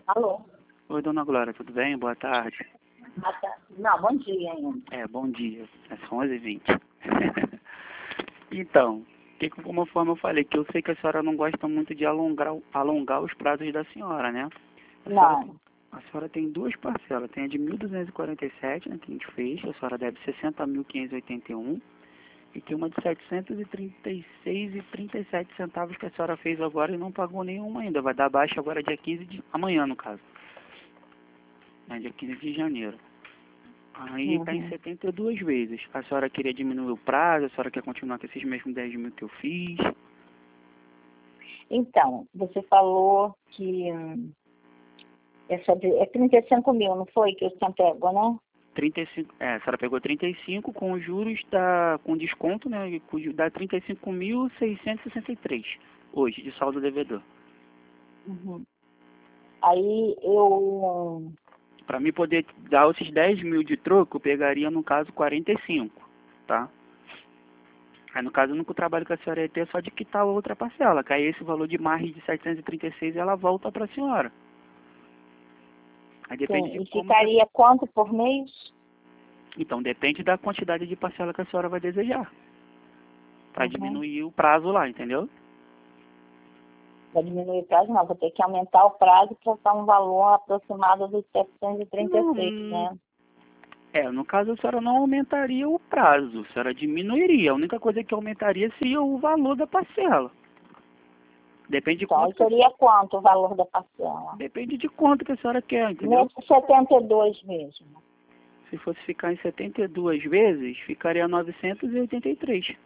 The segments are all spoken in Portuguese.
Alô? Oi, dona Glória, tudo bem? Boa tarde. Não, bom dia ainda. Bom dia. São 11h20. Então, conforme eu falei, que eu sei que a senhora não gosta muito de alongar os prazos da senhora, né? Não. A senhora tem duas parcelas. Tem a de 1.247, né, que a gente fez. A senhora deve 60.581. E tem uma de 736,37 que a senhora fez agora e não pagou nenhuma ainda. Vai dar baixa agora dia 15 de... amanhã, no caso. Dia 15 de janeiro. Aí está em 72 vezes. A senhora queria diminuir o prazo? A senhora quer continuar com esses mesmos 10 mil que eu fiz? Então, você falou que é 35 mil, não foi? Que eu tinha pego, né? 35, a senhora pegou 35 com juros, com desconto, né? Dá 35.663 hoje, de saldo devedor. Aí eu... Para mim poder dar esses 10 mil de troco, eu pegaria, no caso, 45, tá? Aí, no caso, o único trabalho que a senhora ia ter é só de quitar a outra parcela, que aí esse valor de margem de 736, ela volta para a senhora. Aí depende de como... ficaria quanto por mês? Então, depende da quantidade de parcela que a senhora vai desejar. Para diminuir o prazo lá, entendeu? Para diminuir o prazo, não. Vou ter que aumentar o prazo para dar um valor aproximado dos 736, né? No caso, a senhora não aumentaria o prazo, a senhora diminuiria. A única coisa que aumentaria seria o valor da parcela. Depende de então, quanto... seria quanto o valor da parcela? Depende de quanto que a senhora quer, entendeu? Nesse 72 mesmo. Se fosse ficar em 72 vezes, ficaria 983.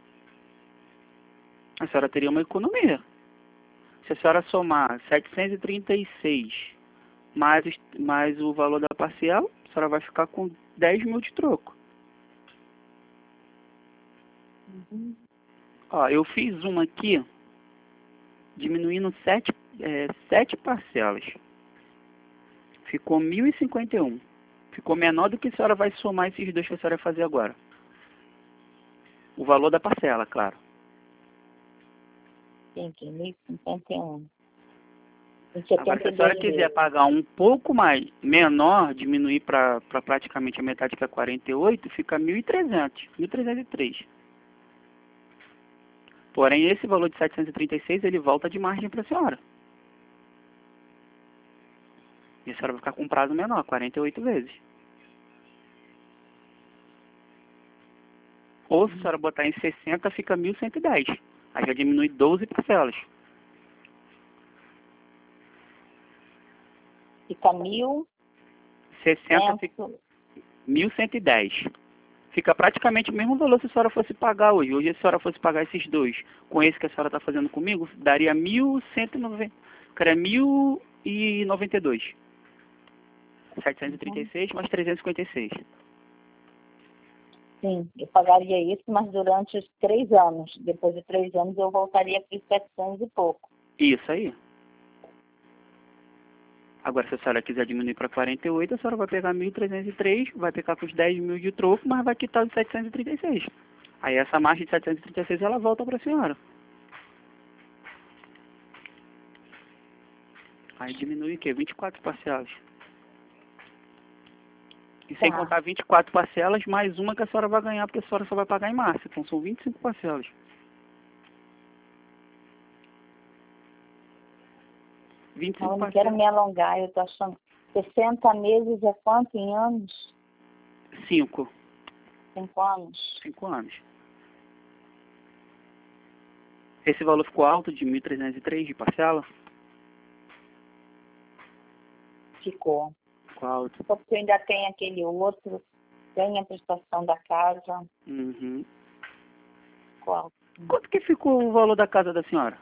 A senhora teria uma economia. Se a senhora somar 736 mais o valor da parcela, a senhora vai ficar com 10 mil de troco. Ó, eu fiz uma aqui, diminuindo 7 parcelas. Ficou 1.051. Ficou menor do que a senhora vai somar esses dois que a senhora vai fazer agora. O valor da parcela, claro. Entendi, 1.051. Agora, se a senhora quiser pagar um pouco mais, menor, diminuir para praticamente a metade, que é 48, fica 1.300, 1.303. Porém, esse valor de 736, ele volta de margem para a senhora. E a senhora vai ficar com um prazo menor, 48 vezes. Ou se a senhora botar em 60, fica 1.110. Aí já diminui 12 parcelas. Fica 1.000... 60 fica 1.110. Fica praticamente o mesmo valor se a senhora fosse pagar hoje. Hoje, se a senhora fosse pagar esses dois com esse que a senhora está fazendo comigo, daria 1.190. Cara, 1.092. 736 mais 356. Sim, eu pagaria isso, mas durante os 3 anos. Depois de 3 anos eu voltaria para os 700 e pouco. Isso aí. Agora, se a senhora quiser diminuir para 48, a senhora vai pegar 1.303, vai pegar com os 10 mil de troco, mas vai quitar os 736. Aí essa margem de 736, ela volta para a senhora. Aí diminui o quê? 24 parcelas. E sem contar 24 parcelas, mais uma que a senhora vai ganhar, porque a senhora só vai pagar em março. Então são 25 parcelas. 25 eu não parcelas. quero me alongar, eu estou achando 60 meses é quanto em anos? 5. 5 anos. 5 anos. Esse valor ficou alto de 1.303 de parcela? Ficou. Ficou alto. Porque ainda tem aquele outro, tem a prestação da casa. Qual? Quanto que ficou o valor da casa da senhora?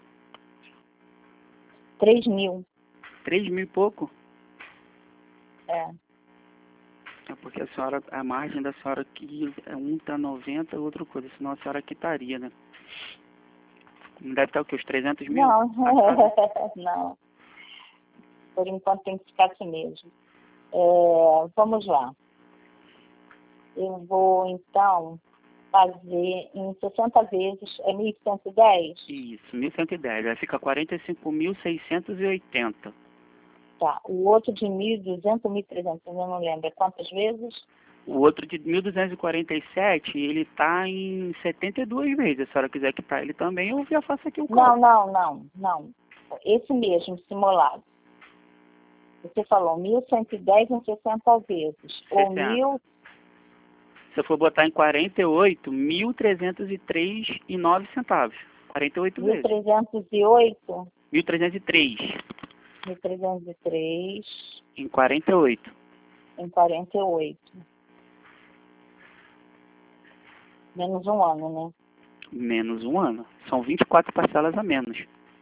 3 mil. 3 mil e pouco? É. É porque a margem da senhora aqui, um tá 90, outra coisa, senão a senhora quitaria, né? Deve estar o quê? Os 300 mil? Não, não. Por enquanto tem que ficar assim mesmo. Vamos lá. Eu vou, então, fazer em 60 vezes, 1.110? Isso, 1.110. Aí fica 45.680. Tá. O outro de 1.200, 1.300, eu não lembro. É quantas vezes? O outro de 1.247, ele está em 72 vezes. Se a senhora quiser quitar ele também, eu já faço aqui o cálculo. Não. Esse mesmo, simulado. Você falou 1.110 em 60 vezes. Ou 1.000... Se eu for botar em 48, 1.303,09 centavos. 48 vezes. 1.308? 1.303. 1.303. Em 48. Em 48. Menos um ano, né? Menos um ano. São 24 parcelas a menos.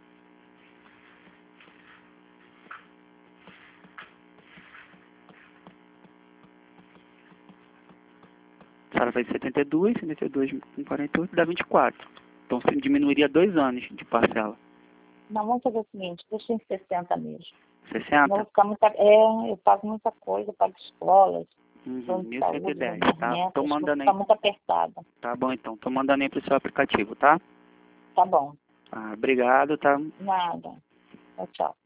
A senhora faz 72 com 48 dá 24. Então você diminuiria 2 anos de parcela. Não, vamos fazer o seguinte, deixa em 60 mesmo. 60? Não vou ficar eu pago muita coisa, eu pago escolas, plano de saúde, 1.110, tá? Tô mandando aí. Ficar muito apertada. Tá bom, então. Tô mandando aí pro seu aplicativo, tá? Tá bom. Ah, obrigado, tá? Nada. Tchau.